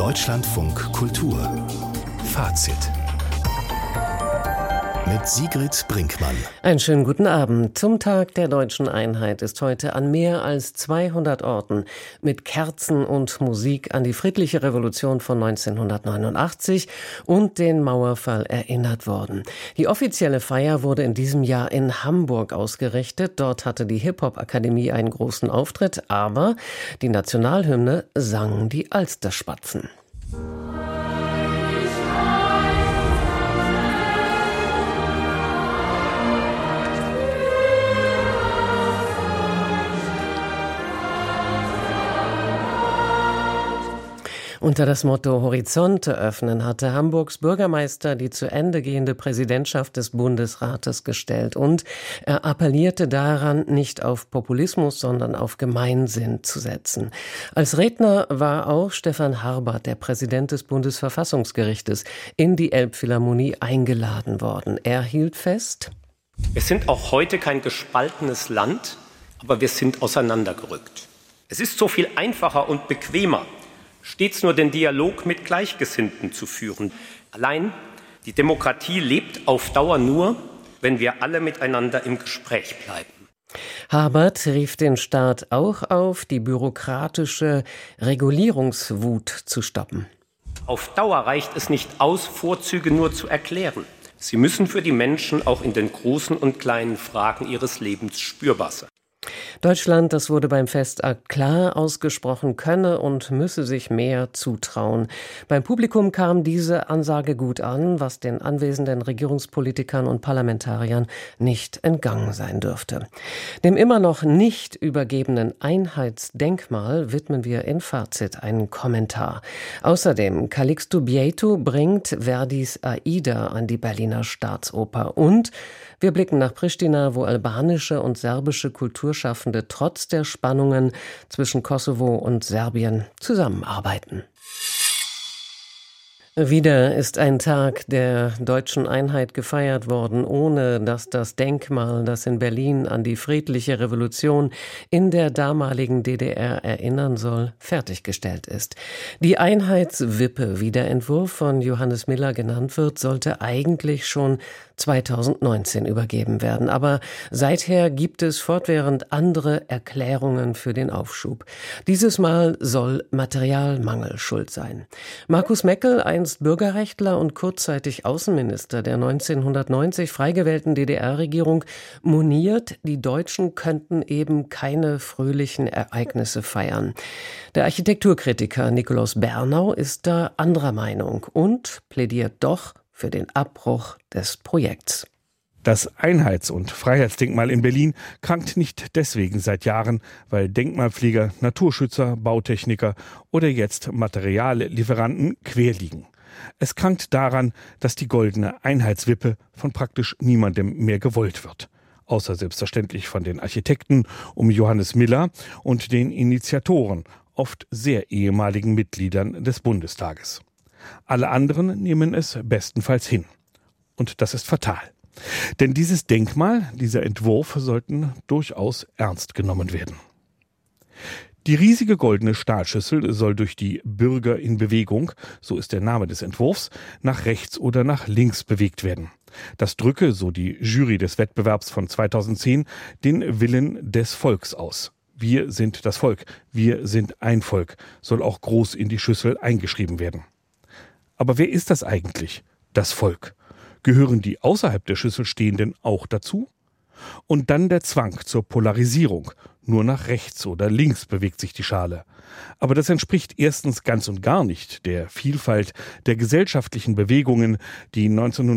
Deutschlandfunk Kultur Fazit mit Sigrid Brinkmann. Einen schönen guten Abend. Zum Tag der Deutschen Einheit ist heute an mehr als 200 Orten mit Kerzen und Musik an die friedliche Revolution von 1989 und den Mauerfall erinnert worden. Die offizielle Feier wurde in diesem Jahr in Hamburg ausgerichtet. Dort hatte die Hip-Hop-Akademie einen großen Auftritt, aber die Nationalhymne sangen die Alsterspatzen. Unter das Motto Horizonte öffnen hatte Hamburgs Bürgermeister die zu Ende gehende Präsidentschaft des Bundesrates gestellt und er appellierte daran, nicht auf Populismus, sondern auf Gemeinsinn zu setzen. Als Redner war auch Stefan Harbert, der Präsident des Bundesverfassungsgerichtes, in die Elbphilharmonie eingeladen worden. Er hielt fest: Wir sind auch heute kein gespaltenes Land, aber wir sind auseinandergerückt. Es ist so viel einfacher und bequemer, stets nur den Dialog mit Gleichgesinnten zu führen. Allein die Demokratie lebt auf Dauer nur, wenn wir alle miteinander im Gespräch bleiben. Harbert rief den Staat auch auf, die bürokratische Regulierungswut zu stoppen. Auf Dauer reicht es nicht aus, Vorzüge nur zu erklären. Sie müssen für die Menschen auch in den großen und kleinen Fragen ihres Lebens spürbar sein. Deutschland, das wurde beim Festakt klar ausgesprochen, könne und müsse sich mehr zutrauen. Beim Publikum kam diese Ansage gut an, was den anwesenden Regierungspolitikern und Parlamentariern nicht entgangen sein dürfte. Dem immer noch nicht übergebenen Einheitsdenkmal widmen wir in Fazit einen Kommentar. Außerdem Calixto Bieito bringt Verdis Aida an die Berliner Staatsoper und wir blicken nach Pristina, wo albanische und serbische Kulturschaffende trotz der Spannungen zwischen Kosovo und Serbien zusammenarbeiten. Wieder ist ein Tag der deutschen Einheit gefeiert worden, ohne dass das Denkmal, das in Berlin an die friedliche Revolution in der damaligen DDR erinnern soll, fertiggestellt ist. Die Einheitswippe, wie der Entwurf von Johannes Miller genannt wird, sollte eigentlich schon 2019 übergeben werden. Aber seither gibt es fortwährend andere Erklärungen für den Aufschub. Dieses Mal soll Materialmangel schuld sein. Markus Meckel, einst Bürgerrechtler und kurzzeitig Außenminister der 1990 frei gewählten DDR-Regierung, moniert, die Deutschen könnten eben keine fröhlichen Ereignisse feiern. Der Architekturkritiker Nikolaus Bernau ist da anderer Meinung und plädiert doch für den Abbruch des Projekts. Das Einheits- und Freiheitsdenkmal in Berlin krankt nicht deswegen seit Jahren, weil Denkmalpfleger, Naturschützer, Bautechniker oder jetzt Materiallieferanten quer liegen. Es krankt daran, dass die goldene Einheitswippe von praktisch niemandem mehr gewollt wird. Außer selbstverständlich von den Architekten um Johannes Miller und den Initiatoren, oft sehr ehemaligen Mitgliedern des Bundestages. Alle anderen nehmen es bestenfalls hin. Und das ist fatal. Denn dieses Denkmal, dieser Entwurf sollten durchaus ernst genommen werden. Die riesige goldene Stahlschüssel soll durch die Bürger in Bewegung, so ist der Name des Entwurfs, nach rechts oder nach links bewegt werden. Das drücke, so die Jury des Wettbewerbs von 2010, den Willen des Volks aus. Wir sind das Volk, wir sind ein Volk, soll auch groß in die Schüssel eingeschrieben werden. Aber wer ist das eigentlich, das Volk? Gehören die außerhalb der Schüssel Stehenden auch dazu? Und dann der Zwang zur Polarisierung. Nur nach rechts oder links bewegt sich die Schale. Aber das entspricht erstens ganz und gar nicht der Vielfalt der gesellschaftlichen Bewegungen, die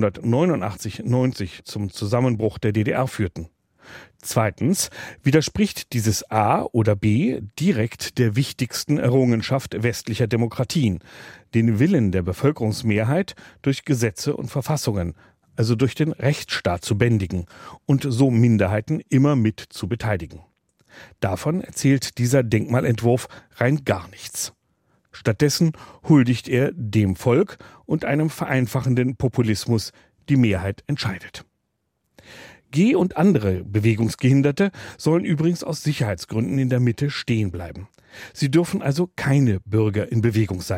1989-90 zum Zusammenbruch der DDR führten. Zweitens widerspricht dieses A oder B direkt der wichtigsten Errungenschaft westlicher Demokratien, den Willen der Bevölkerungsmehrheit durch Gesetze und Verfassungen, also durch den Rechtsstaat zu bändigen und so Minderheiten immer mit zu beteiligen. Davon erzählt dieser Denkmalentwurf rein gar nichts. Stattdessen huldigt er dem Volk und einem vereinfachenden Populismus, die Mehrheit entscheidet. Geh- und andere Bewegungsgehinderte sollen übrigens aus Sicherheitsgründen in der Mitte stehen bleiben. Sie dürfen also keine Bürger in Bewegung sein.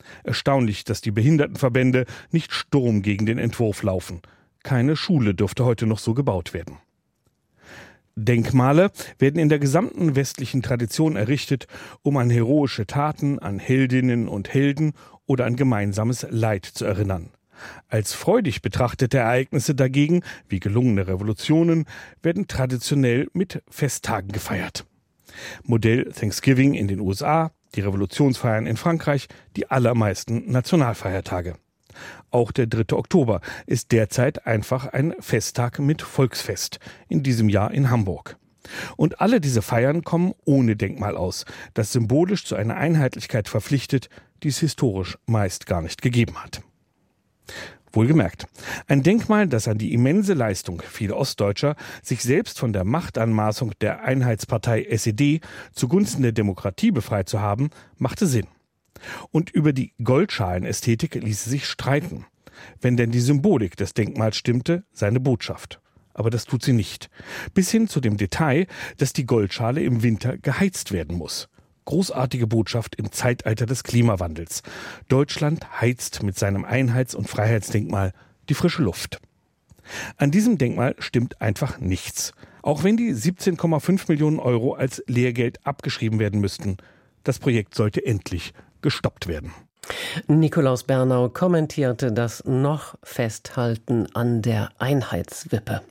Erstaunlich, dass die Behindertenverbände nicht Sturm gegen den Entwurf laufen. Keine Schule dürfte heute noch so gebaut werden. Denkmale werden in der gesamten westlichen Tradition errichtet, um an heroische Taten, an Heldinnen und Helden oder an gemeinsames Leid zu erinnern. Als freudig betrachtete Ereignisse dagegen, wie gelungene Revolutionen, werden traditionell mit Festtagen gefeiert. Modell Thanksgiving in den USA, die Revolutionsfeiern in Frankreich, die allermeisten Nationalfeiertage. Auch der 3. Oktober ist derzeit einfach ein Festtag mit Volksfest, in diesem Jahr in Hamburg. Und alle diese Feiern kommen ohne Denkmal aus, das symbolisch zu einer Einheitlichkeit verpflichtet, die es historisch meist gar nicht gegeben hat. Wohlgemerkt, ein Denkmal, das an die immense Leistung vieler Ostdeutscher, sich selbst von der Machtanmaßung der Einheitspartei SED zugunsten der Demokratie befreit zu haben, machte Sinn. Und über die Goldschalenästhetik ließe sich streiten. Wenn denn die Symbolik des Denkmals stimmte, seine Botschaft. Aber das tut sie nicht. Bis hin zu dem Detail, dass die Goldschale im Winter geheizt werden muss. Großartige Botschaft im Zeitalter des Klimawandels. Deutschland heizt mit seinem Einheits- und Freiheitsdenkmal die frische Luft. An diesem Denkmal stimmt einfach nichts. Auch wenn die 17,5 Millionen Euro als Lehrgeld abgeschrieben werden müssten. Das Projekt sollte endlich gestoppt werden. Nikolaus Bernau kommentierte das noch Festhalten an der Einheitswippe.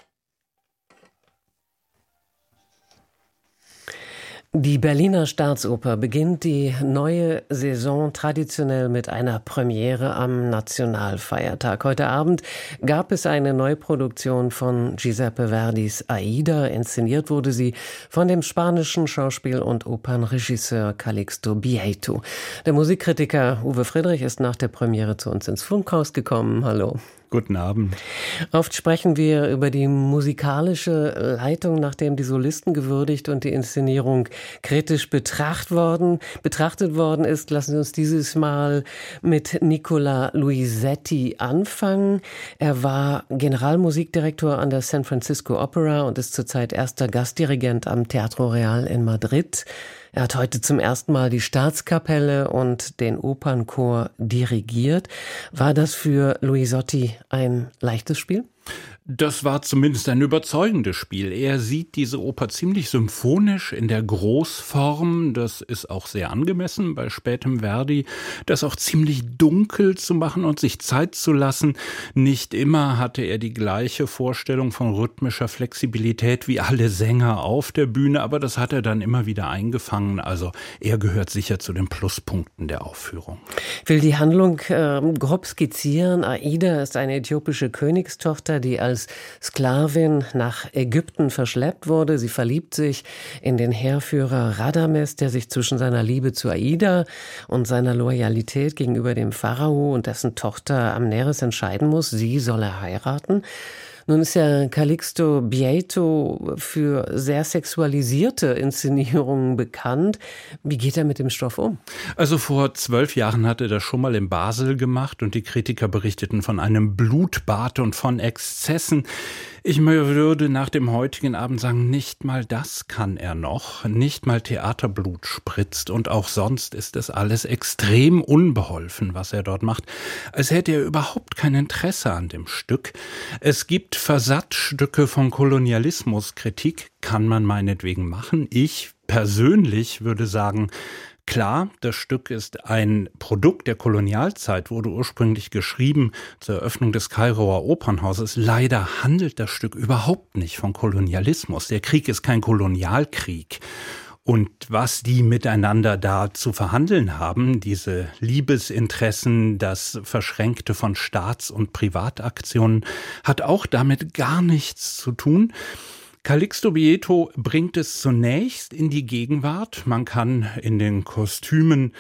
Die Berliner Staatsoper beginnt die neue Saison traditionell mit einer Premiere am Nationalfeiertag. Heute Abend gab es eine Neuproduktion von Giuseppe Verdis Aida. Inszeniert wurde sie von dem spanischen Schauspiel- und Opernregisseur Calixto Bieito. Der Musikkritiker Uwe Friedrich ist nach der Premiere zu uns ins Funkhaus gekommen. Hallo. Guten Abend. Oft sprechen wir über die musikalische Leitung, nachdem die Solisten gewürdigt und die Inszenierung kritisch betrachtet worden ist. Lassen Sie uns dieses Mal mit Nicola Luisetti anfangen. Er war Generalmusikdirektor an der San Francisco Opera und ist zurzeit erster Gastdirigent am Teatro Real in Madrid. Er hat heute zum ersten Mal die Staatskapelle und den Opernchor dirigiert. War das für Luisetti ein leichtes Spiel? Das war zumindest ein überzeugendes Spiel. Er sieht diese Oper ziemlich symphonisch in der Großform. Das ist auch sehr angemessen bei spätem Verdi. Das auch ziemlich dunkel zu machen und sich Zeit zu lassen. Nicht immer hatte er die gleiche Vorstellung von rhythmischer Flexibilität wie alle Sänger auf der Bühne, aber das hat er dann immer wieder eingefangen. Also er gehört sicher zu den Pluspunkten der Aufführung. Ich will die Handlung grob skizzieren. Aida ist eine äthiopische Königstochter, die als Sklavin nach Ägypten verschleppt wurde. Sie verliebt sich in den Heerführer Radames, der sich zwischen seiner Liebe zu Aida und seiner Loyalität gegenüber dem Pharao und dessen Tochter Amneris entscheiden muss. Sie soll er heiraten. Nun ist ja Calixto Bieito für sehr sexualisierte Inszenierungen bekannt. Wie geht er mit dem Stoff um? Also vor 12 Jahren hat er das schon mal in Basel gemacht und die Kritiker berichteten von einem Blutbad und von Exzessen. Ich würde nach dem heutigen Abend sagen, nicht mal das kann er noch. Nicht mal Theaterblut spritzt und auch sonst ist es alles extrem unbeholfen, was er dort macht. Als hätte er überhaupt kein Interesse an dem Stück. Es gibt Versatzstücke von Kolonialismuskritik, kann man meinetwegen machen. Ich persönlich würde sagen, klar, das Stück ist ein Produkt der Kolonialzeit, wurde ursprünglich geschrieben zur Eröffnung des Kairoer Opernhauses. Leider handelt das Stück überhaupt nicht von Kolonialismus. Der Krieg ist kein Kolonialkrieg. Und was die miteinander da zu verhandeln haben, diese Liebesinteressen, das Verschränkte von Staats- und Privataktionen, hat auch damit gar nichts zu tun. Calixto Bieito bringt es zunächst in die Gegenwart. Man kann in den Kostümen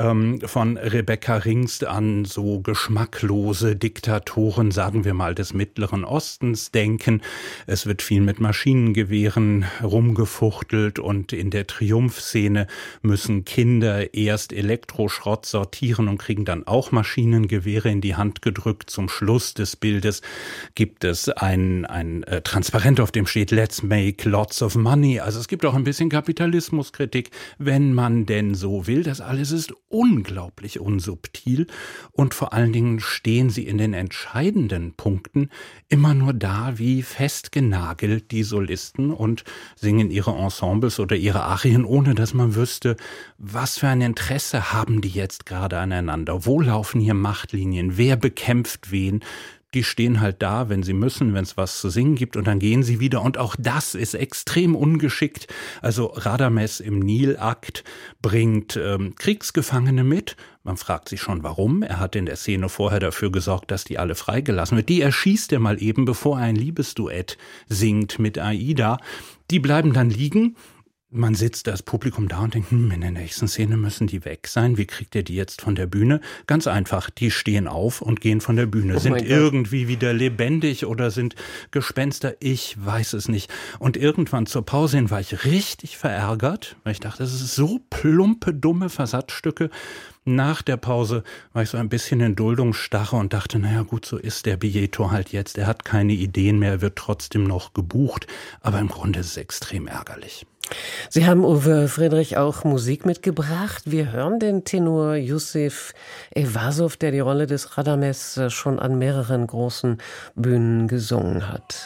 von Rebecca Ringst an so geschmacklose Diktatoren, sagen wir mal, des Mittleren Ostens denken. Es wird viel mit Maschinengewehren rumgefuchtelt und in der Triumphszene müssen Kinder erst Elektroschrott sortieren und kriegen dann auch Maschinengewehre in die Hand gedrückt. Zum Schluss des Bildes gibt es ein Transparent, auf dem steht Let's let's make lots of money. Also es gibt auch ein bisschen Kapitalismuskritik, wenn man denn so will. Das alles ist unglaublich unsubtil und vor allen Dingen stehen sie in den entscheidenden Punkten immer nur da wie festgenagelt, die Solisten, und singen ihre Ensembles oder ihre Arien, ohne dass man wüsste, was für ein Interesse haben die jetzt gerade aneinander, wo laufen hier Machtlinien, wer bekämpft wen. Die stehen halt da, wenn sie müssen, wenn es was zu singen gibt, und dann gehen sie wieder. Und auch das ist extrem ungeschickt. Also Radames im Nilakt bringt Kriegsgefangene mit. Man fragt sich schon, warum. Er hat in der Szene vorher dafür gesorgt, dass die alle freigelassen wird. Die erschießt er mal eben, bevor er ein Liebesduett singt mit Aida. Die bleiben dann liegen. Man sitzt als Publikum da und denkt, in der nächsten Szene müssen die weg sein. Wie kriegt ihr die jetzt von der Bühne? Ganz einfach, die stehen auf und gehen von der Bühne. Sind irgendwie wieder lebendig oder sind Gespenster? Ich weiß es nicht. Und irgendwann zur Pause hin war ich richtig verärgert, weil ich dachte, das ist so plumpe, dumme Versatzstücke. Nach der Pause war ich so ein bisschen in Duldungsstarre und dachte, naja gut, so ist der Bieto halt jetzt. Er hat keine Ideen mehr, er wird trotzdem noch gebucht. Aber im Grunde ist es extrem ärgerlich. Sie haben, Uwe Friedrich, auch Musik mitgebracht. Wir hören den Tenor Yusuf Eyvazov, der die Rolle des Radames schon an mehreren großen Bühnen gesungen hat.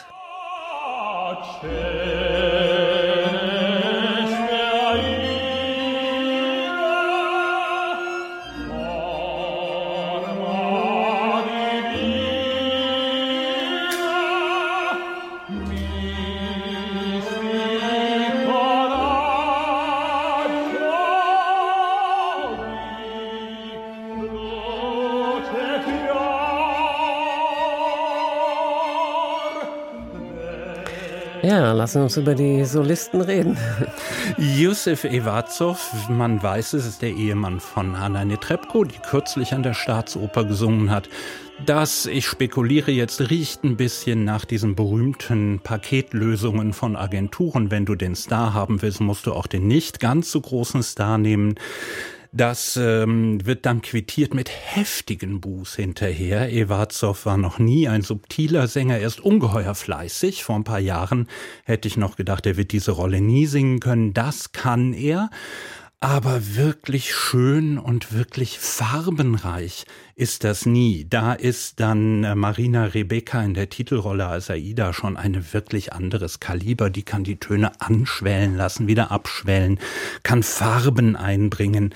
Ja, lassen wir uns über die Solisten reden. Yusuf Eyvazov, man weiß es, ist der Ehemann von Anna Netrebko, die kürzlich an der Staatsoper gesungen hat. Das, ich spekuliere jetzt, riecht ein bisschen nach diesen berühmten Paketlösungen von Agenturen. Wenn du den Star haben willst, musst du auch den nicht ganz so großen Star nehmen. Das wird dann quittiert mit heftigen Buß hinterher. Eyvazov war noch nie ein subtiler Sänger, er ist ungeheuer fleißig. Vor ein paar Jahren hätte ich noch gedacht, er wird diese Rolle nie singen können. Das kann er. Aber wirklich schön und wirklich farbenreich ist das nie. Da ist dann Marina Rebeka in der Titelrolle als Aida schon ein wirklich anderes Kaliber. Die kann die Töne anschwellen lassen, wieder abschwellen, kann Farben einbringen.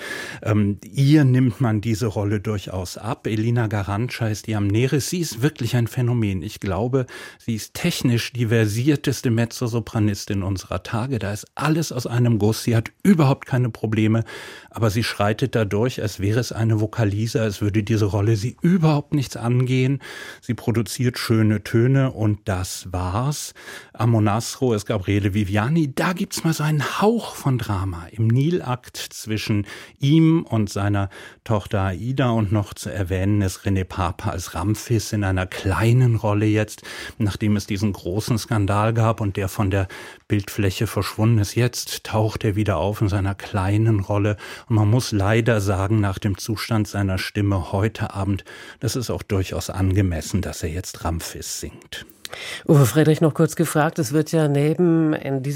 Ihr nimmt man diese Rolle durchaus ab. Elina Garantscha ist die Amneris. Sie ist wirklich ein Phänomen. Ich glaube, sie ist technisch die versierteste Mezzosopranistin unserer Tage. Da ist alles aus einem Guss. Sie hat überhaupt keine Probleme, aber sie schreitet dadurch, als wäre es eine Vokalise, als würde diese Rolle sie überhaupt nichts angehen. Sie produziert schöne Töne und das war's. Amonasro ist Gabriele Viviani. Da gibt's mal so einen Hauch von Drama im Nilakt zwischen ihm und seiner Tochter Aida, und noch zu erwähnen ist René Papa als Ramphis in einer kleinen Rolle jetzt, nachdem es diesen großen Skandal gab und der von der Bildfläche verschwunden ist. Jetzt taucht er wieder auf in seiner kleinen Rolle und man muss leider sagen, nach dem Zustand seiner Stimme heute Abend, das ist auch durchaus angemessen, dass er jetzt Ramphis singt. Uwe Friedrich, noch kurz gefragt, es wird ja neben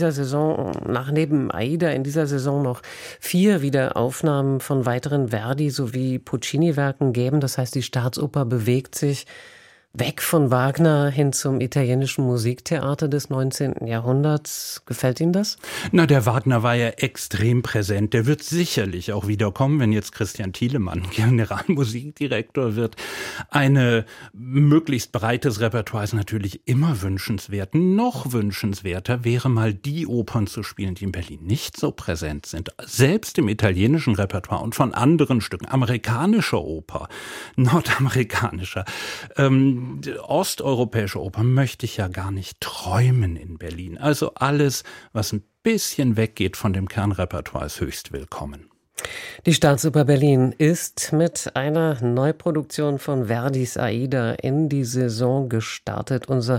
Aida in dieser Saison noch 4 Wiederaufnahmen von weiteren Verdi- sowie Puccini-Werken geben. Das heißt, die Staatsoper bewegt sich weg von Wagner hin zum italienischen Musiktheater des 19. Jahrhunderts. Gefällt Ihnen das? Na, der Wagner war ja extrem präsent. Der wird sicherlich auch wiederkommen, wenn jetzt Christian Thielemann Generalmusikdirektor wird. Ein möglichst breites Repertoire ist natürlich immer wünschenswert. Noch wünschenswerter wäre mal die Opern zu spielen, die in Berlin nicht so präsent sind. Selbst im italienischen Repertoire und von anderen Stücken. Amerikanischer Oper, nordamerikanischer, osteuropäische Oper möchte ich ja gar nicht träumen in Berlin. Also alles, was ein bisschen weggeht von dem Kernrepertoire, ist höchst willkommen. Die Staatsoper Berlin ist mit einer Neuproduktion von Verdis Aida in die Saison gestartet. Unser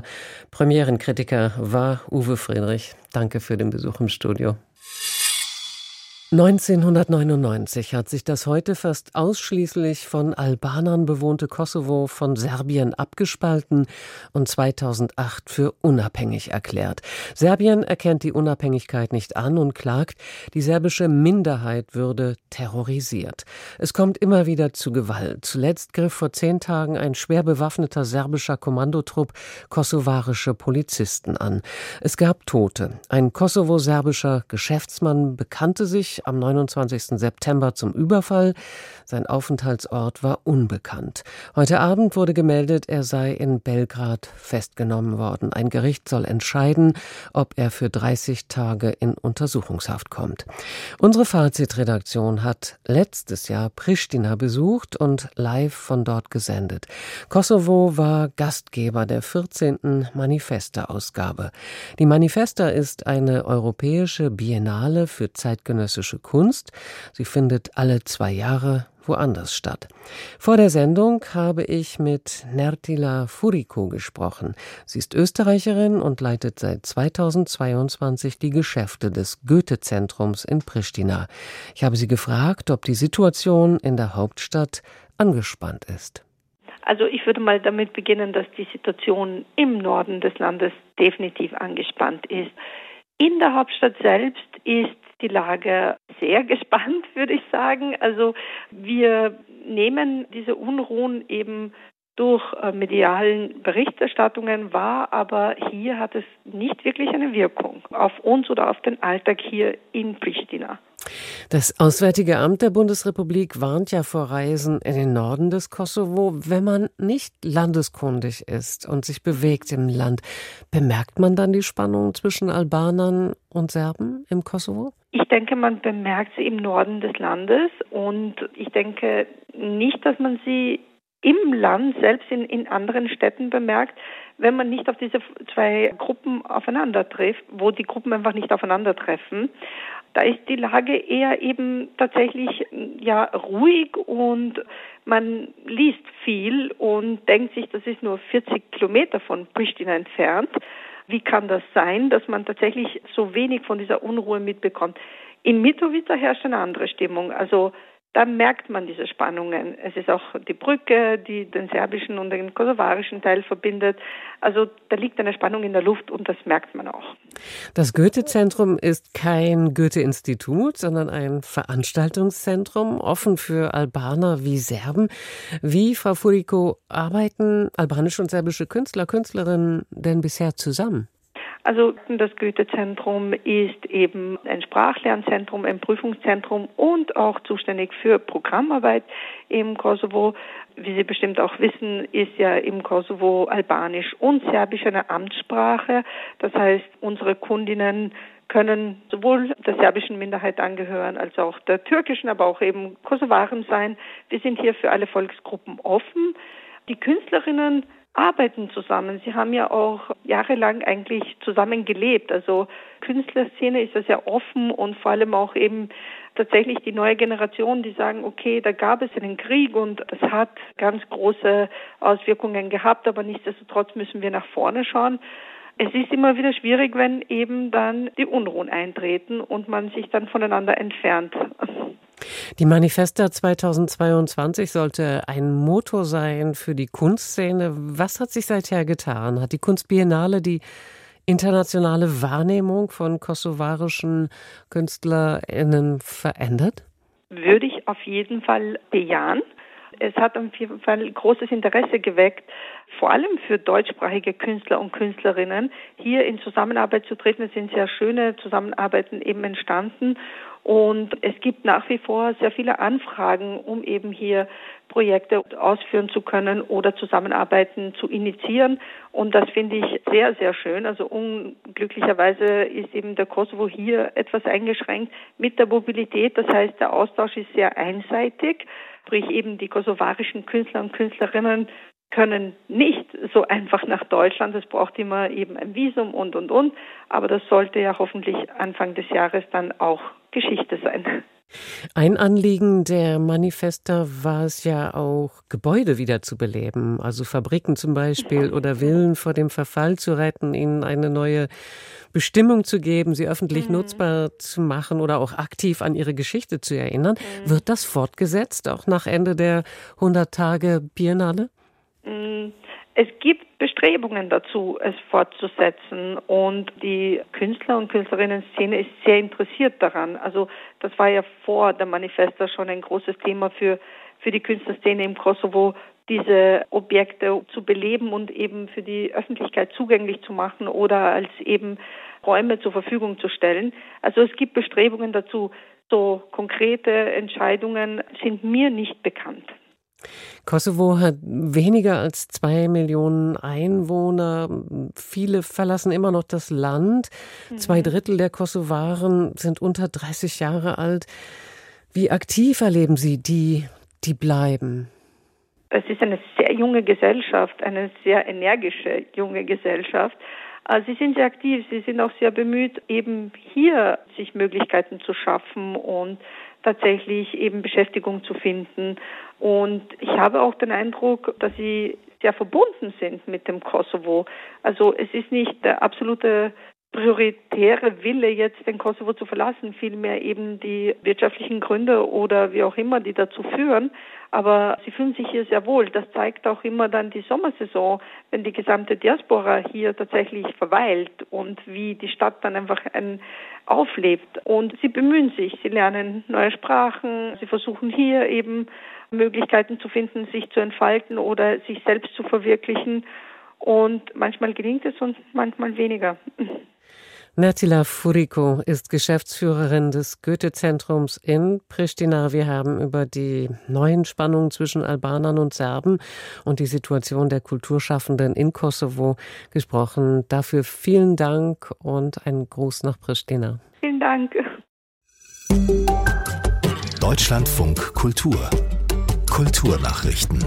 Premierenkritiker war Uwe Friedrich. Danke für den Besuch im Studio. 1999 hat sich das heute fast ausschließlich von Albanern bewohnte Kosovo von Serbien abgespalten und 2008 für unabhängig erklärt. Serbien erkennt die Unabhängigkeit nicht an und klagt, die serbische Minderheit würde terrorisiert. Es kommt immer wieder zu Gewalt. Zuletzt griff vor 10 Tagen ein schwer bewaffneter serbischer Kommandotrupp kosovarische Polizisten an. Es gab Tote. Ein kosovo-serbischer Geschäftsmann bekannte sich am 29. September zum Überfall. Sein Aufenthaltsort war unbekannt. Heute Abend wurde gemeldet, er sei in Belgrad festgenommen worden. Ein Gericht soll entscheiden, ob er für 30 Tage in Untersuchungshaft kommt. Unsere Fazit-Redaktion hat letztes Jahr Pristina besucht und live von dort gesendet. Kosovo war Gastgeber der 14. Manifesta-Ausgabe. Die Manifesta ist eine europäische Biennale für zeitgenössische Kunst. Sie findet alle 2 Jahre woanders statt. Vor der Sendung habe ich mit Nertila Furiko gesprochen. Sie ist Österreicherin und leitet seit 2022 die Geschäfte des Goethe-Zentrums in Pristina. Ich habe sie gefragt, ob die Situation in der Hauptstadt angespannt ist. Also ich würde mal damit beginnen, dass die Situation im Norden des Landes definitiv angespannt ist. In der Hauptstadt selbst ist die Lage sehr gespannt, würde ich sagen. Also wir nehmen diese Unruhen eben durch medialen Berichterstattungen wahr, aber hier hat es nicht wirklich eine Wirkung auf uns oder auf den Alltag hier in Pristina. Das Auswärtige Amt der Bundesrepublik warnt ja vor Reisen in den Norden des Kosovo, wenn man nicht landeskundig ist und sich bewegt im Land. Bemerkt man dann die Spannung zwischen Albanern und Serben im Kosovo? Ich denke, man bemerkt sie im Norden des Landes und ich denke nicht, dass man sie im Land, selbst in anderen Städten bemerkt, wenn man nicht auf diese 2 Gruppen aufeinander trifft, wo die Gruppen einfach nicht aufeinandertreffen. Da ist die Lage eher eben tatsächlich ruhig und man liest viel und denkt sich, das ist nur 40 Kilometer von Pristina entfernt. Wie kann das sein, dass man tatsächlich so wenig von dieser Unruhe mitbekommt? In Mitrovica herrscht eine andere Stimmung. Also da merkt man diese Spannungen. Es ist auch die Brücke, die den serbischen und den kosovarischen Teil verbindet. Also da liegt eine Spannung in der Luft und das merkt man auch. Das Goethe-Zentrum ist kein Goethe-Institut, sondern ein Veranstaltungszentrum, offen für Albaner wie Serben. Wie, Frau Furiko, arbeiten albanische und serbische Künstler, Künstlerinnen denn bisher zusammen? Also das Goethe-Zentrum ist eben ein Sprachlernzentrum, ein Prüfungszentrum und auch zuständig für Programmarbeit im Kosovo. Wie Sie bestimmt auch wissen, ist ja im Kosovo Albanisch und Serbisch eine Amtssprache. Das heißt, unsere Kundinnen können sowohl der serbischen Minderheit angehören als auch der türkischen, aber auch eben Kosovaren sein. Wir sind hier für alle Volksgruppen offen. Die Künstlerinnen arbeiten zusammen. Sie haben ja auch jahrelang eigentlich zusammen gelebt. Also Künstlerszene ist ja sehr offen und vor allem auch eben tatsächlich die neue Generation, die sagen, okay, da gab es einen Krieg und das hat ganz große Auswirkungen gehabt, aber nichtsdestotrotz müssen wir nach vorne schauen. Es ist immer wieder schwierig, wenn eben dann die Unruhen eintreten und man sich dann voneinander entfernt. Die Manifesta 2022 sollte ein Motor sein für die Kunstszene. Was hat sich seither getan? Hat die Kunstbiennale die internationale Wahrnehmung von kosovarischen KünstlerInnen verändert? Würde ich auf jeden Fall bejahen. Es hat auf jeden Fall großes Interesse geweckt, vor allem für deutschsprachige Künstler und Künstlerinnen, hier in Zusammenarbeit zu treten. Es sind sehr schöne Zusammenarbeiten eben entstanden und es gibt nach wie vor sehr viele Anfragen, um eben hier Projekte ausführen zu können oder Zusammenarbeiten zu initiieren. Und das finde ich sehr, sehr schön. Also unglücklicherweise ist eben der Kosovo hier etwas eingeschränkt mit der Mobilität. Das heißt, der Austausch ist sehr einseitig. Sprich eben die kosovarischen Künstler und Künstlerinnen können nicht so einfach nach Deutschland. Es braucht immer eben ein Visum und. Aber das sollte ja hoffentlich Anfang des Jahres dann auch Geschichte sein. Ein Anliegen der Manifester war es ja auch, Gebäude wieder zu beleben, also Fabriken zum Beispiel oder Villen vor dem Verfall zu retten, ihnen eine neue Bestimmung zu geben, sie öffentlich nutzbar zu machen oder auch aktiv an ihre Geschichte zu erinnern. Wird das fortgesetzt, auch nach Ende der 100-Tage-Biennale? Es gibt Bestrebungen dazu, es fortzusetzen, und die Künstler- und Künstlerinnen-Szene ist sehr interessiert daran. Also das war ja vor der Manifesta schon ein großes Thema für die Künstlerszene im Kosovo, diese Objekte zu beleben und eben für die Öffentlichkeit zugänglich zu machen oder als eben Räume zur Verfügung zu stellen. Also es gibt Bestrebungen dazu. So konkrete Entscheidungen sind mir nicht bekannt. Kosovo hat weniger als 2 Millionen Einwohner. Viele verlassen immer noch das Land. 2/3 der Kosovaren sind unter 30 Jahre alt. Wie aktiv erleben Sie die bleiben? Es ist eine sehr junge Gesellschaft, eine sehr energische junge Gesellschaft. Sie sind sehr aktiv, sie sind auch sehr bemüht, eben hier sich Möglichkeiten zu schaffen und tatsächlich eben Beschäftigung zu finden. Und ich habe auch den Eindruck, dass sie sehr verbunden sind mit dem Kosovo. Also es ist nicht der absolute prioritäre Wille, jetzt den Kosovo zu verlassen, vielmehr eben die wirtschaftlichen Gründe oder wie auch immer, die dazu führen. Aber sie fühlen sich hier sehr wohl. Das zeigt auch immer dann die Sommersaison, wenn die gesamte Diaspora hier tatsächlich verweilt und wie die Stadt dann einfach auflebt. Und sie bemühen sich, sie lernen neue Sprachen, sie versuchen hier eben Möglichkeiten zu finden, sich zu entfalten oder sich selbst zu verwirklichen. Und manchmal gelingt es und manchmal weniger. Mertila Furiko ist Geschäftsführerin des Goethe-Zentrums in Pristina. Wir haben über die neuen Spannungen zwischen Albanern und Serben und die Situation der Kulturschaffenden in Kosovo gesprochen. Dafür vielen Dank und einen Gruß nach Pristina. Vielen Dank. Deutschlandfunk Kultur. Kulturnachrichten.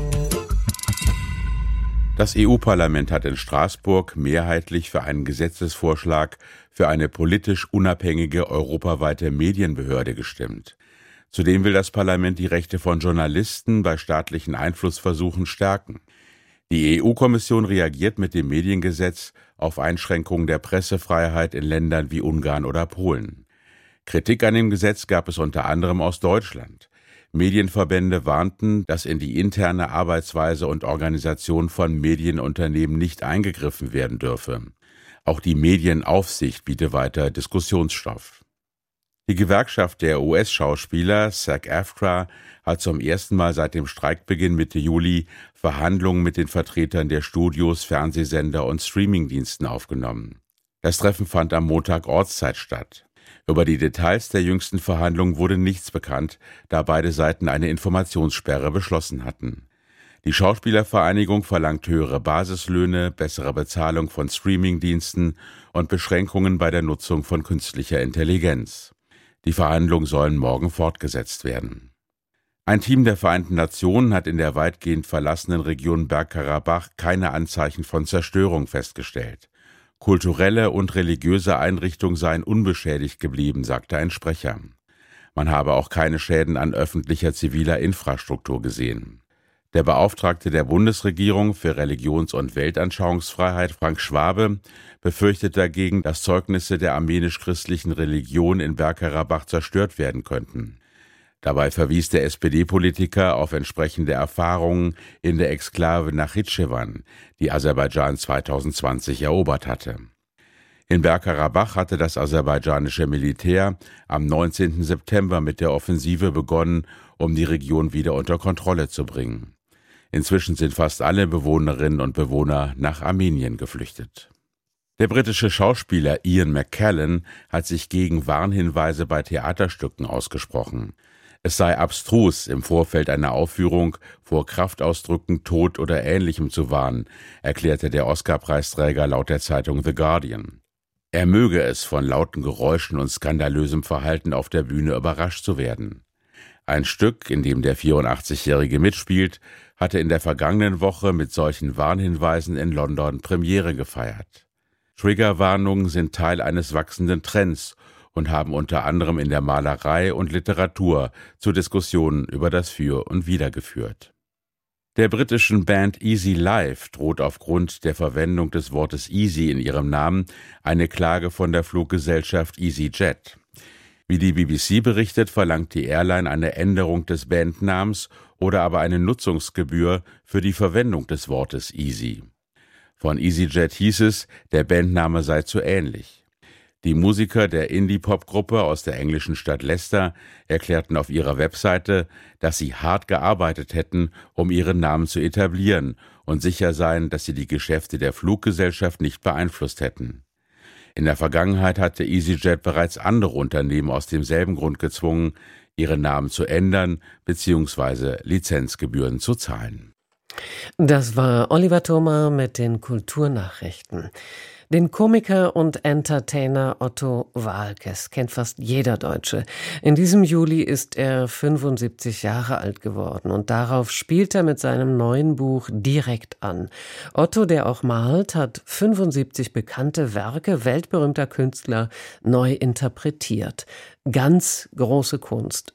Das EU-Parlament hat in Straßburg mehrheitlich für einen Gesetzesvorschlag für eine politisch unabhängige europaweite Medienbehörde gestimmt. Zudem will das Parlament die Rechte von Journalisten bei staatlichen Einflussversuchen stärken. Die EU-Kommission reagiert mit dem Mediengesetz auf Einschränkungen der Pressefreiheit in Ländern wie Ungarn oder Polen. Kritik an dem Gesetz gab es unter anderem aus Deutschland. Medienverbände warnten, dass in die interne Arbeitsweise und Organisation von Medienunternehmen nicht eingegriffen werden dürfe. Auch die Medienaufsicht biete weiter Diskussionsstoff. Die Gewerkschaft der US-Schauspieler SAG-AFTRA hat zum ersten Mal seit dem Streikbeginn Mitte Juli Verhandlungen mit den Vertretern der Studios, Fernsehsender und Streamingdiensten aufgenommen. Das Treffen fand am Montag Ortszeit statt. Über die Details der jüngsten Verhandlungen wurde nichts bekannt, da beide Seiten eine Informationssperre beschlossen hatten. Die Schauspielervereinigung verlangt höhere Basislöhne, bessere Bezahlung von Streamingdiensten und Beschränkungen bei der Nutzung von künstlicher Intelligenz. Die Verhandlungen sollen morgen fortgesetzt werden. Ein Team der Vereinten Nationen hat in der weitgehend verlassenen Region Bergkarabach keine Anzeichen von Zerstörung festgestellt. Kulturelle und religiöse Einrichtungen seien unbeschädigt geblieben, sagte ein Sprecher. Man habe auch keine Schäden an öffentlicher ziviler Infrastruktur gesehen. Der Beauftragte der Bundesregierung für Religions- und Weltanschauungsfreiheit, Frank Schwabe, befürchtet dagegen, dass Zeugnisse der armenisch-christlichen Religion in Bergkarabach zerstört werden könnten. Dabei verwies der SPD-Politiker auf entsprechende Erfahrungen in der Exklave Nachitschewan, die Aserbaidschan 2020 erobert hatte. In Bergkarabach hatte das aserbaidschanische Militär am 19. September mit der Offensive begonnen, um die Region wieder unter Kontrolle zu bringen. Inzwischen sind fast alle Bewohnerinnen und Bewohner nach Armenien geflüchtet. Der britische Schauspieler Ian McKellen hat sich gegen Warnhinweise bei Theaterstücken ausgesprochen. Es sei abstrus, im Vorfeld einer Aufführung vor Kraftausdrücken, Tod oder Ähnlichem zu warnen, erklärte der Oscar-Preisträger laut der Zeitung The Guardian. Er möge es, von lauten Geräuschen und skandalösem Verhalten auf der Bühne überrascht zu werden. Ein Stück, in dem der 84-Jährige mitspielt, hatte in der vergangenen Woche mit solchen Warnhinweisen in London Premiere gefeiert. Triggerwarnungen sind Teil eines wachsenden Trends und haben unter anderem in der Malerei und Literatur zu Diskussionen über das Für und Wider geführt. Der britischen Band Easy Life droht aufgrund der Verwendung des Wortes Easy in ihrem Namen eine Klage von der Fluggesellschaft EasyJet. Wie die BBC berichtet, verlangt die Airline eine Änderung des Bandnamens oder aber eine Nutzungsgebühr für die Verwendung des Wortes Easy. Von EasyJet hieß es, der Bandname sei zu ähnlich. Die Musiker der Indie-Pop-Gruppe aus der englischen Stadt Leicester erklärten auf ihrer Webseite, dass sie hart gearbeitet hätten, um ihren Namen zu etablieren und sicher seien, dass sie die Geschäfte der Fluggesellschaft nicht beeinflusst hätten. In der Vergangenheit hatte EasyJet bereits andere Unternehmen aus demselben Grund gezwungen, ihre Namen zu ändern bzw. Lizenzgebühren zu zahlen. Das war Oliver Thoma mit den Kulturnachrichten. Den Komiker und Entertainer Otto Waalkes kennt fast jeder Deutsche. In diesem Juli ist er 75 Jahre alt geworden und darauf spielt er mit seinem neuen Buch direkt an. Otto, der auch malt, hat 75 bekannte Werke weltberühmter Künstler neu interpretiert. Ganz große Kunst.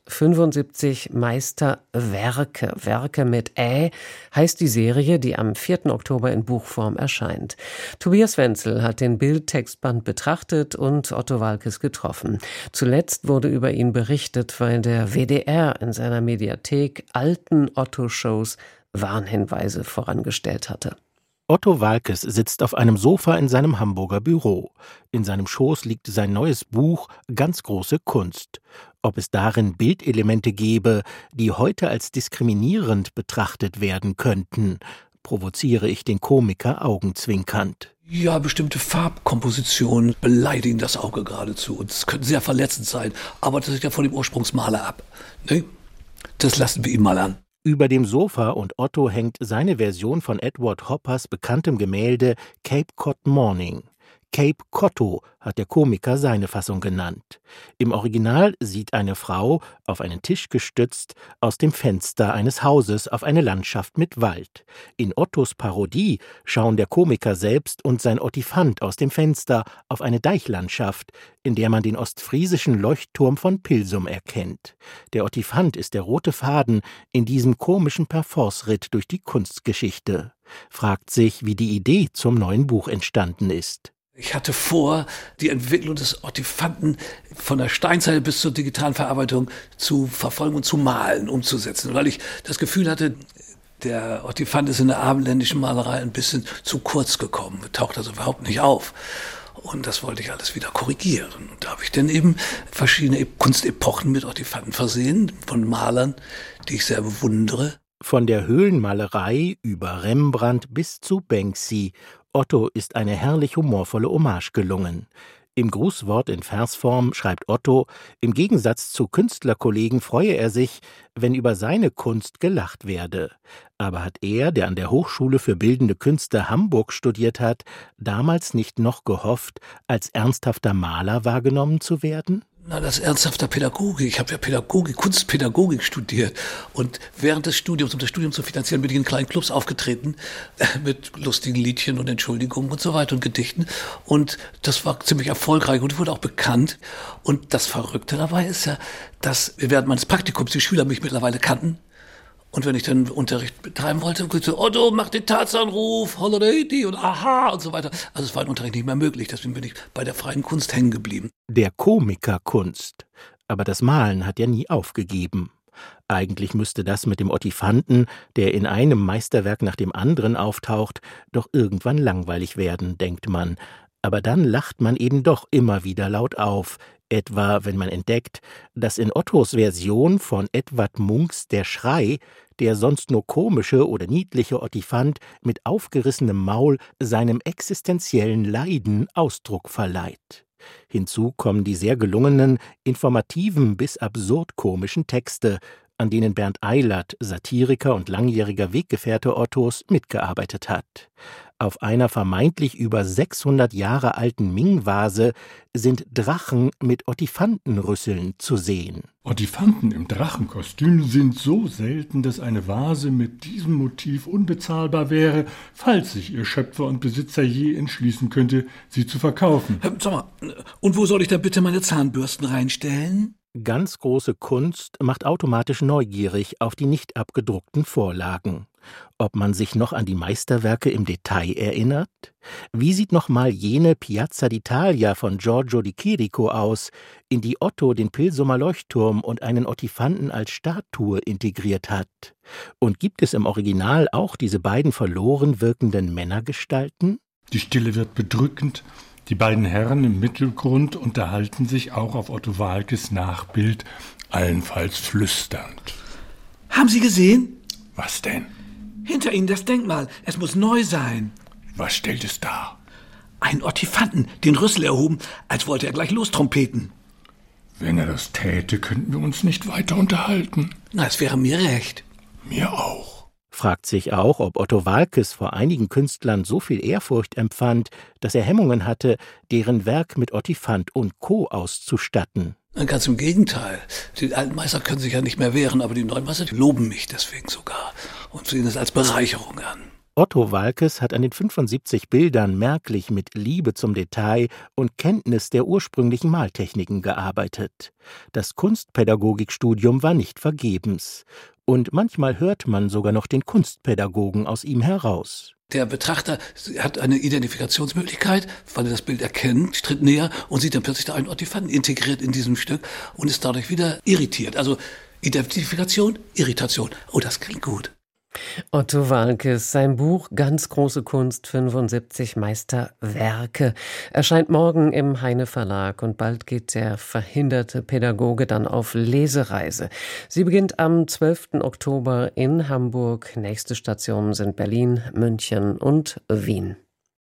75 Meisterwerke. Werke mit heißt die Serie, die am 4. Oktober in Buchform erscheint. Tobias Wenzel hat den Bildtextband betrachtet und Otto Waalkes getroffen. Zuletzt wurde über ihn berichtet, weil der WDR in seiner Mediathek alten Otto-Shows Warnhinweise vorangestellt hatte. Otto Waalkes sitzt auf einem Sofa in seinem Hamburger Büro. In seinem Schoß liegt sein neues Buch »Ganz große Kunst«. Ob es darin Bildelemente gäbe, die heute als diskriminierend betrachtet werden könnten, provoziere ich den Komiker augenzwinkernd. Ja, bestimmte Farbkompositionen beleidigen das Auge geradezu. Und es können sehr verletzend sein, aber das ist ja von dem Ursprungsmaler ab. Ne? Das lassen wir ihm mal an. Über dem Sofa und Otto hängt seine Version von Edward Hoppers bekanntem Gemälde Cape Cod Morning. Cape Cotto hat der Komiker seine Fassung genannt. Im Original sieht eine Frau, auf einen Tisch gestützt, aus dem Fenster eines Hauses auf eine Landschaft mit Wald. In Ottos Parodie schauen der Komiker selbst und sein Ottifant aus dem Fenster auf eine Deichlandschaft, in der man den ostfriesischen Leuchtturm von Pilsum erkennt. Der Ottifant ist der rote Faden in diesem komischen Parforce-Ritt durch die Kunstgeschichte. Fragt sich, wie die Idee zum neuen Buch entstanden ist. Ich hatte vor, die Entwicklung des Ottifanten von der Steinzeit bis zur digitalen Verarbeitung zu verfolgen und zu malen, umzusetzen. Weil ich das Gefühl hatte, der Ottifant ist in der abendländischen Malerei ein bisschen zu kurz gekommen, taucht also überhaupt nicht auf. Und das wollte ich alles wieder korrigieren. Und da habe ich dann eben verschiedene Kunstepochen mit Ottifanten versehen, von Malern, die ich sehr bewundere. Von der Höhlenmalerei über Rembrandt bis zu Banksy. Otto ist eine herrlich humorvolle Hommage gelungen. Im Grußwort in Versform schreibt Otto, im Gegensatz zu Künstlerkollegen freue er sich, wenn über seine Kunst gelacht werde. Aber hat er, der an der Hochschule für Bildende Künste Hamburg studiert hat, damals nicht noch gehofft, als ernsthafter Maler wahrgenommen zu werden? Na, das ernsthafter Pädagogik. Ich habe ja Pädagogik, Kunstpädagogik studiert. Und während des Studiums, um das Studium zu finanzieren, bin ich in kleinen Clubs aufgetreten, mit lustigen Liedchen und Entschuldigungen und so weiter und Gedichten. Und das war ziemlich erfolgreich und wurde auch bekannt. Und das Verrückte dabei ist ja, dass während meines Praktikums die Schüler mich mittlerweile kannten. Und wenn ich dann Unterricht betreiben wollte, so, Otto, mach den Tarzanruf, Holiday und aha und so weiter. Also es war im Unterricht nicht mehr möglich, deswegen bin ich bei der freien Kunst hängen geblieben. Der Komikerkunst. Aber das Malen hat er nie aufgegeben. Eigentlich müsste das mit dem Ottifanten, der in einem Meisterwerk nach dem anderen auftaucht, doch irgendwann langweilig werden, denkt man. Aber dann lacht man eben doch immer wieder laut auf, etwa wenn man entdeckt, dass in Ottos Version von Edvard Munchs Der Schrei der sonst nur komische oder niedliche Ottifant mit aufgerissenem Maul seinem existenziellen Leiden Ausdruck verleiht. Hinzu kommen die sehr gelungenen, informativen bis absurd komischen Texte, an denen Bernd Eilert, Satiriker und langjähriger Weggefährte Ottos, mitgearbeitet hat. Auf einer vermeintlich über 600 Jahre alten Ming-Vase sind Drachen mit Ottifantenrüsseln zu sehen. Ottifanten im Drachenkostüm sind so selten, dass eine Vase mit diesem Motiv unbezahlbar wäre, falls sich ihr Schöpfer und Besitzer je entschließen könnte, sie zu verkaufen. Sag mal, und wo soll ich da bitte meine Zahnbürsten reinstellen? Ganz große Kunst macht automatisch neugierig auf die nicht abgedruckten Vorlagen. Ob man sich noch an die Meisterwerke im Detail erinnert? Wie sieht nochmal jene Piazza d'Italia von Giorgio di Chirico aus, in die Otto den Pilsumer Leuchtturm und einen Ottifanten als Statue integriert hat? Und gibt es im Original auch diese beiden verloren wirkenden Männergestalten? Die Stille wird bedrückend. Die beiden Herren im Mittelgrund unterhalten sich auch auf Otto Waalkes Nachbild, allenfalls flüsternd. Haben Sie gesehen? Was denn? Hinter Ihnen das Denkmal. Es muss neu sein. Was stellt es dar? Ein Ottifanten, den Rüssel erhoben, als wollte er gleich lostrompeten. Wenn er das täte, könnten wir uns nicht weiter unterhalten. Na, es wäre mir recht. Mir auch. Fragt sich auch, ob Otto Waalkes vor einigen Künstlern so viel Ehrfurcht empfand, dass er Hemmungen hatte, deren Werk mit Ottifant und Co. auszustatten. Ganz im Gegenteil. Die alten Meister können sich ja nicht mehr wehren, aber die neuen Meister, die loben mich deswegen sogar und sehen es als Bereicherung an. Otto Waalkes hat an den 75 Bildern merklich mit Liebe zum Detail und Kenntnis der ursprünglichen Maltechniken gearbeitet. Das Kunstpädagogikstudium war nicht vergebens. Und manchmal hört man sogar noch den Kunstpädagogen aus ihm heraus. Der Betrachter hat eine Identifikationsmöglichkeit, weil er das Bild erkennt, tritt näher und sieht dann plötzlich da einen Ottifanten integriert in diesem Stück und ist dadurch wieder irritiert. Also Identifikation, Irritation. Oh, das klingt gut. Otto Waalkes, sein Buch Ganz große Kunst, 75 Meisterwerke, erscheint morgen im Heine Verlag und bald geht der verhinderte Pädagoge dann auf Lesereise. Sie beginnt am 12. Oktober in Hamburg. Nächste Stationen sind Berlin, München und Wien.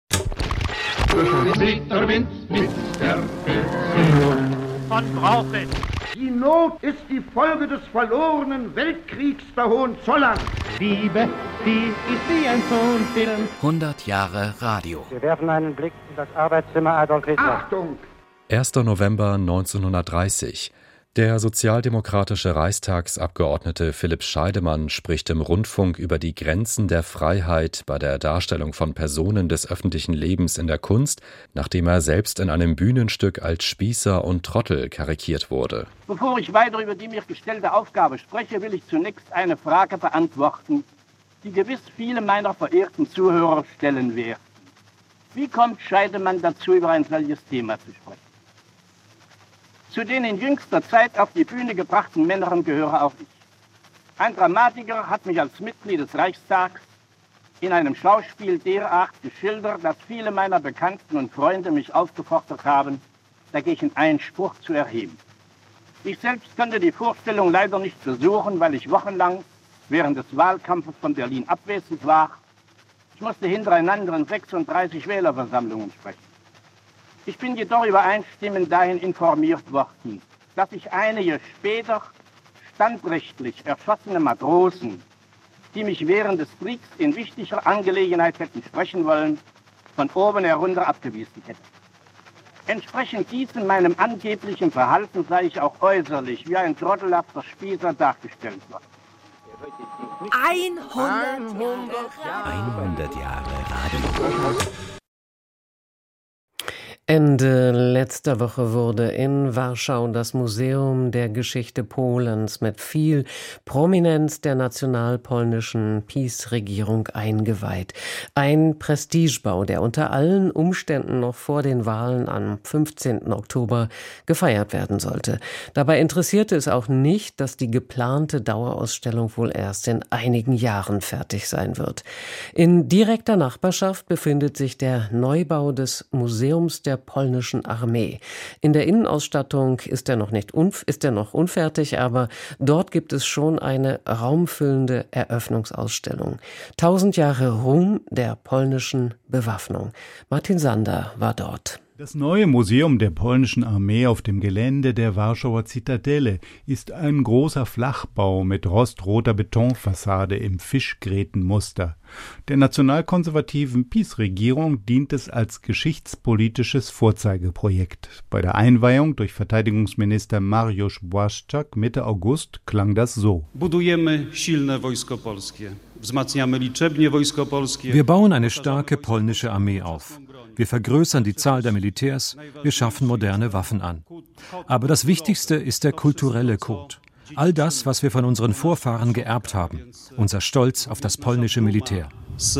Von brauchen. Die Not ist die Folge des verlorenen Weltkriegs der Hohenzollern. Liebe, die ist wie ein Tonfilm. 100 Jahre Radio. Wir werfen einen Blick in das Arbeitszimmer Adolf Hitler. Achtung! 1. November 1930. Der sozialdemokratische Reichstagsabgeordnete Philipp Scheidemann spricht im Rundfunk über die Grenzen der Freiheit bei der Darstellung von Personen des öffentlichen Lebens in der Kunst, nachdem er selbst in einem Bühnenstück als Spießer und Trottel karikiert wurde. Bevor ich weiter über die mir gestellte Aufgabe spreche, will ich zunächst eine Frage beantworten, die gewiss viele meiner verehrten Zuhörer stellen werden. Wie kommt Scheidemann dazu, über ein solches Thema zu sprechen? Zu den in jüngster Zeit auf die Bühne gebrachten Männern gehöre auch ich. Ein Dramatiker hat mich als Mitglied des Reichstags in einem Schauspiel derart geschildert, dass viele meiner Bekannten und Freunde mich aufgefordert haben, dagegen Einspruch zu erheben. Ich selbst konnte die Vorstellung leider nicht besuchen, weil ich wochenlang während des Wahlkampfes von Berlin abwesend war. Ich musste hintereinander in 36 Wählerversammlungen sprechen. Ich bin jedoch übereinstimmend dahin informiert worden, dass ich einige später standrechtlich erschossene Matrosen, die mich während des Kriegs in wichtiger Angelegenheit hätten sprechen wollen, von oben herunter abgewiesen hätte. Entsprechend diesem meinem angeblichen Verhalten sei ich auch äußerlich wie ein trottelhafter Spießer dargestellt worden. 100 Jahre Radio. Ende letzter Woche wurde in Warschau das Museum der Geschichte Polens mit viel Prominenz der nationalpolnischen PiS-Regierung eingeweiht. Ein Prestigebau, der unter allen Umständen noch vor den Wahlen am 15. Oktober gefeiert werden sollte. Dabei interessierte es auch nicht, dass die geplante Dauerausstellung wohl erst in einigen Jahren fertig sein wird. In direkter Nachbarschaft befindet sich der Neubau des Museums der polnischen Armee. In der Innenausstattung ist er noch unfertig, aber dort gibt es schon eine raumfüllende Eröffnungsausstellung. 1000 Jahre Ruhm der polnischen Bewaffnung. Martin Sander war dort. Das neue Museum der polnischen Armee auf dem Gelände der Warschauer Zitadelle ist ein großer Flachbau mit rostroter Betonfassade im Fischgrätenmuster. Der nationalkonservativen PiS-Regierung dient es als geschichtspolitisches Vorzeigeprojekt. Bei der Einweihung durch Verteidigungsminister Mariusz Błaszczak Mitte August klang das so. Wir bauen eine starke polnische Armee auf. Wir vergrößern die Zahl der Militärs, wir schaffen moderne Waffen an. Aber das Wichtigste ist der kulturelle Code. All das, was wir von unseren Vorfahren geerbt haben. Unser Stolz auf das polnische Militär.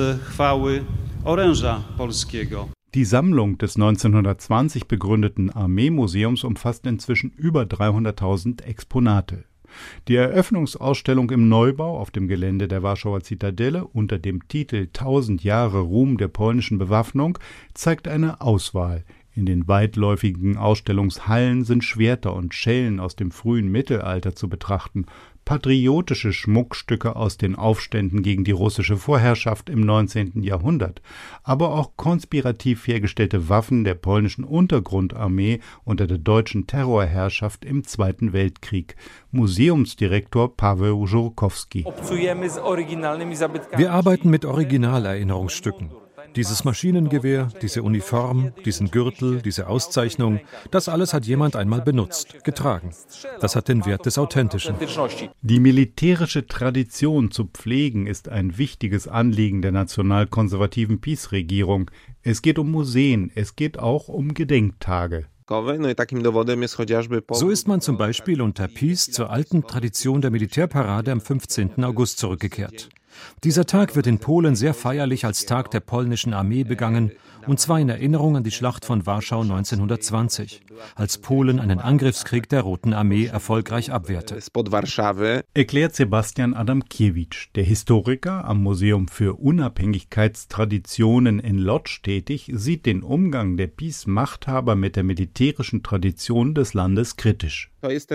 Die Sammlung des 1920 begründeten Armeemuseums umfasst inzwischen über 300.000 Exponate. Die Eröffnungsausstellung im Neubau auf dem Gelände der Warschauer Zitadelle unter dem Titel 1000 Jahre Ruhm der polnischen Bewaffnung zeigt eine Auswahl. In den weitläufigen Ausstellungshallen sind Schwerter und Schellen aus dem frühen Mittelalter zu betrachten, patriotische Schmuckstücke aus den Aufständen gegen die russische Vorherrschaft im 19. Jahrhundert, aber auch konspirativ hergestellte Waffen der polnischen Untergrundarmee unter der deutschen Terrorherrschaft im Zweiten Weltkrieg. Museumsdirektor Paweł Żurkowski. Wir arbeiten mit Originalerinnerungsstücken. Dieses Maschinengewehr, diese Uniform, diesen Gürtel, diese Auszeichnung, das alles hat jemand einmal benutzt, getragen. Das hat den Wert des Authentischen. Die militärische Tradition zu pflegen ist ein wichtiges Anliegen der nationalkonservativen PiS-Regierung. Es geht um Museen, es geht auch um Gedenktage. So ist man zum Beispiel unter PiS zur alten Tradition der Militärparade am 15. August zurückgekehrt. Dieser Tag wird in Polen sehr feierlich als Tag der polnischen Armee begangen, und zwar in Erinnerung an die Schlacht von Warschau 1920, als Polen einen Angriffskrieg der Roten Armee erfolgreich abwehrte. Erklärt Sebastian Adamkiewicz, der Historiker am Museum für Unabhängigkeitstraditionen in Lodz tätig, sieht den Umgang der PiS-Machthaber mit der militärischen Tradition des Landes kritisch.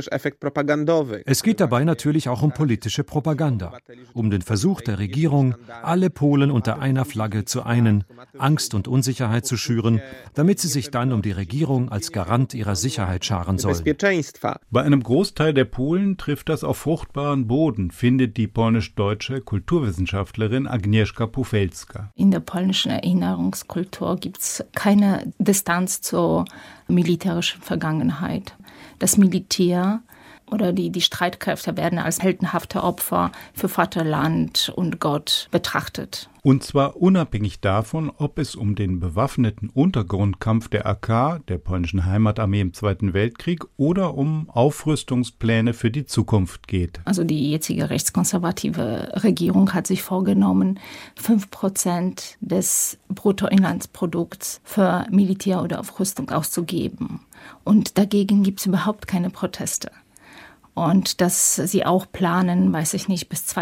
Es geht dabei natürlich auch um politische Propaganda, um den Versuch der Regierung, alle Polen unter einer Flagge zu einen, Angst und Unsicherheit zu schüren, damit sie sich dann um die Regierung als Garant ihrer Sicherheit scharen sollen. Bei einem Großteil der Polen trifft das auf fruchtbaren Boden, findet die polnisch-deutsche Kulturwissenschaftlerin Agnieszka Pufelska. In der polnischen Erinnerungskultur gibt es keine Distanz zur militärischen Vergangenheit. Das Militär oder die Streitkräfte werden als heldenhafte Opfer für Vaterland und Gott betrachtet. Und zwar unabhängig davon, ob es um den bewaffneten Untergrundkampf der AK, der polnischen Heimatarmee im Zweiten Weltkrieg, oder um Aufrüstungspläne für die Zukunft geht. Also die jetzige rechtskonservative Regierung hat sich vorgenommen, 5% des Bruttoinlandsprodukts für Militär oder Aufrüstung auszugeben. Und dagegen gibt es überhaupt keine Proteste. Und dass sie auch planen, weiß ich nicht, bis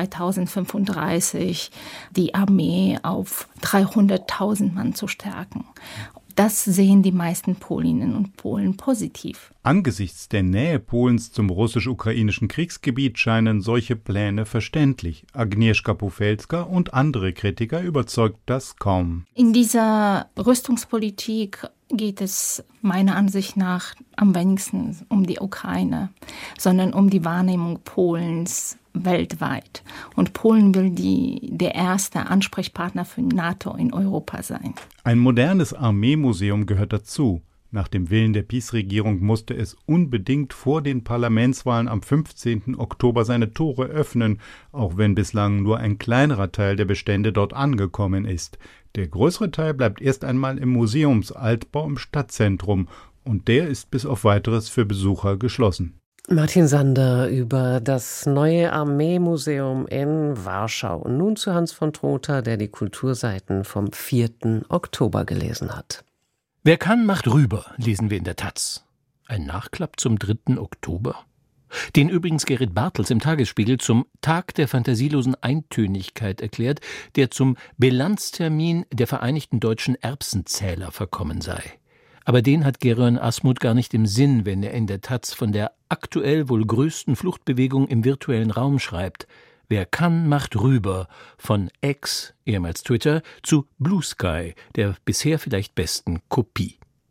2035 die Armee auf 300.000 Mann zu stärken. Das sehen die meisten Polinnen und Polen positiv. Angesichts der Nähe Polens zum russisch-ukrainischen Kriegsgebiet scheinen solche Pläne verständlich. Agnieszka Pufelska und andere Kritiker überzeugt das kaum. In dieser Rüstungspolitik geht es meiner Ansicht nach am wenigsten um die Ukraine, sondern um die Wahrnehmung Polens weltweit. Und Polen will der erste Ansprechpartner für NATO in Europa sein. Ein modernes Armeemuseum gehört dazu. Nach dem Willen der PiS-Regierung musste es unbedingt vor den Parlamentswahlen am 15. Oktober seine Tore öffnen, auch wenn bislang nur ein kleinerer Teil der Bestände dort angekommen ist. Der größere Teil bleibt erst einmal im Museumsaltbau im Stadtzentrum, und der ist bis auf Weiteres für Besucher geschlossen. Martin Sander über das neue Armeemuseum in Warschau. Und nun zu Hans von Trotha, der die Kulturseiten vom 4. Oktober gelesen hat. Wer kann, macht rüber, lesen wir in der Taz. Ein Nachklapp zum 3. Oktober? Den übrigens Gerrit Bartels im Tagesspiegel zum Tag der fantasielosen Eintönigkeit erklärt, der zum Bilanztermin der Vereinigten Deutschen Erbsenzähler verkommen sei. Aber den hat Gerön Asmuth gar nicht im Sinn, wenn er in der Taz von der aktuell wohl größten Fluchtbewegung im virtuellen Raum schreibt. Wer kann, macht rüber, von X, ehemals Twitter, zu Blue Sky, der bisher vielleicht besten Kopie.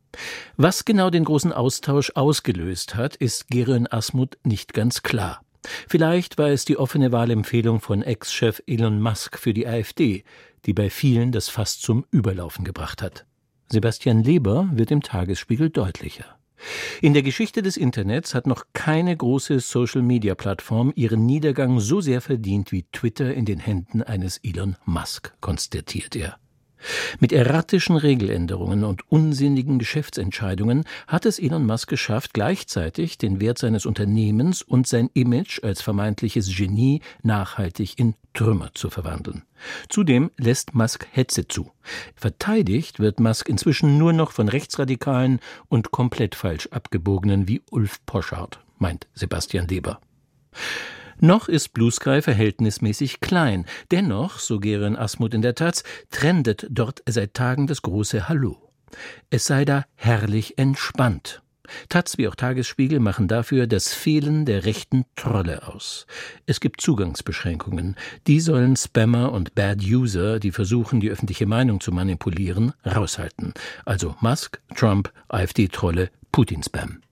Was genau den großen Austausch ausgelöst hat, ist Gereon Asmuth nicht ganz klar. Vielleicht war es die offene Wahlempfehlung von Ex-Chef Elon Musk für die AfD, die bei vielen das Fass zum Überlaufen gebracht hat. Sebastian Leber wird im Tagesspiegel deutlicher. In der Geschichte des Internets hat noch keine große Social-Media-Plattform ihren Niedergang so sehr verdient wie Twitter in den Händen eines Elon Musk, konstatiert er. Mit erratischen Regeländerungen und unsinnigen Geschäftsentscheidungen hat es Elon Musk geschafft, gleichzeitig den Wert seines Unternehmens und sein Image als vermeintliches Genie nachhaltig in Trümmer zu verwandeln. Zudem lässt Musk Hetze zu. Verteidigt wird Musk inzwischen nur noch von Rechtsradikalen und komplett falsch abgebogenen wie Ulf Poschardt, meint Sebastian Leber. Noch ist Blue Sky verhältnismäßig klein. Dennoch, so Gereon Asmuth in der Taz, trendet dort seit Tagen das große Hallo. Es sei da herrlich entspannt. Taz wie auch Tagesspiegel machen dafür das Fehlen der rechten Trolle aus. Es gibt Zugangsbeschränkungen. Die sollen Spammer und Bad User, die versuchen, die öffentliche Meinung zu manipulieren, raushalten. Also Musk, Trump, AfD-Trolle, Putin-Spam.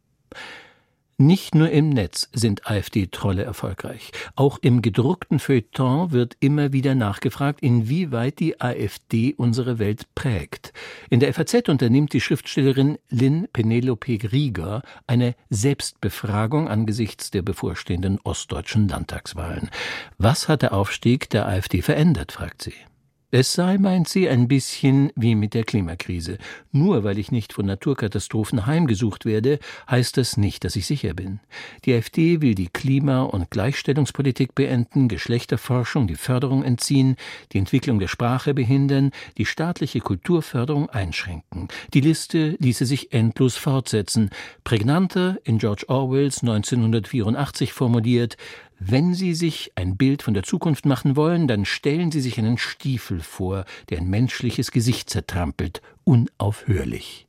Nicht nur im Netz sind AfD-Trolle erfolgreich. Auch im gedruckten Feuilleton wird immer wieder nachgefragt, inwieweit die AfD unsere Welt prägt. In der FAZ unternimmt die Schriftstellerin Lynn Penelope Rieger eine Selbstbefragung angesichts der bevorstehenden ostdeutschen Landtagswahlen. Was hat der Aufstieg der AfD verändert, fragt sie. Es sei, meint sie, ein bisschen wie mit der Klimakrise. Nur weil ich nicht von Naturkatastrophen heimgesucht werde, heißt das nicht, dass ich sicher bin. Die AfD will die Klima- und Gleichstellungspolitik beenden, Geschlechterforschung die Förderung entziehen, die Entwicklung der Sprache behindern, die staatliche Kulturförderung einschränken. Die Liste ließe sich endlos fortsetzen. Prägnanter in George Orwells 1984 formuliert: Wenn Sie sich ein Bild von der Zukunft machen wollen, dann stellen Sie sich einen Stiefel vor, der ein menschliches Gesicht zertrampelt, unaufhörlich.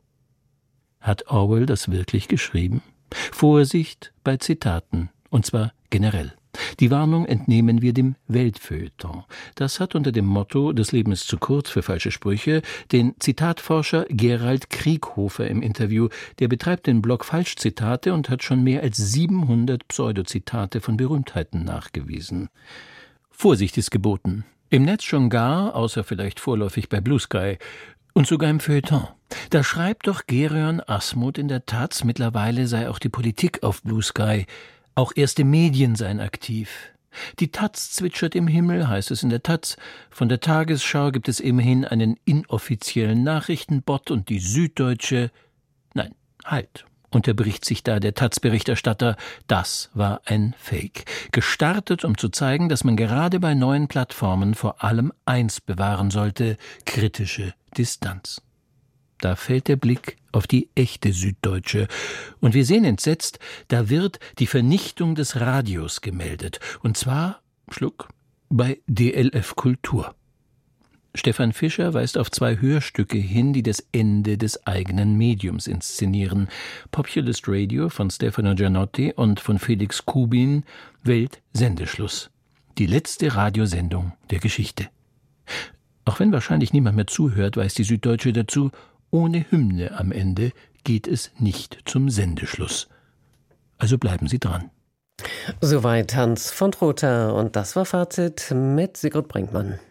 Hat Orwell das wirklich geschrieben? Vorsicht bei Zitaten, und zwar generell. Die Warnung entnehmen wir dem Weltfeuilleton. Das hat unter dem Motto »Das Leben ist zu kurz für falsche Sprüche« den Zitatforscher Gerald Krieghofer im Interview. Der betreibt den Blog Falschzitate und hat schon mehr als 700 Pseudozitate von Berühmtheiten nachgewiesen. Vorsicht ist geboten. Im Netz schon gar, außer vielleicht vorläufig bei Blue Sky. Und sogar im Feuilleton. Da schreibt doch Gereon Asmuth in der Taz, mittlerweile sei auch die Politik auf Blue Sky. Auch erste Medien seien aktiv. Die Taz zwitschert im Himmel, heißt es in der Taz. Von der Tagesschau gibt es immerhin einen inoffiziellen Nachrichtenbot und die Süddeutsche. Nein, halt, unterbricht sich da der Taz-Berichterstatter. Das war ein Fake. Gestartet, um zu zeigen, dass man gerade bei neuen Plattformen vor allem eins bewahren sollte: kritische Distanz. Da fällt der Blick auf die echte Süddeutsche. Und wir sehen entsetzt, da wird die Vernichtung des Radios gemeldet. Und zwar, Schluck, bei DLF Kultur. Stefan Fischer weist auf 2 Hörstücke hin, die das Ende des eigenen Mediums inszenieren. Populist Radio von Stefano Gianotti und von Felix Kubin, Weltsendeschluss. Die letzte Radiosendung der Geschichte. Auch wenn wahrscheinlich niemand mehr zuhört, weiß die Süddeutsche dazu: Ohne Hymne am Ende geht es nicht zum Sendeschluss. Also bleiben Sie dran. Soweit Hans von Trotha, und das war Fazit mit Sigrid Brinkmann.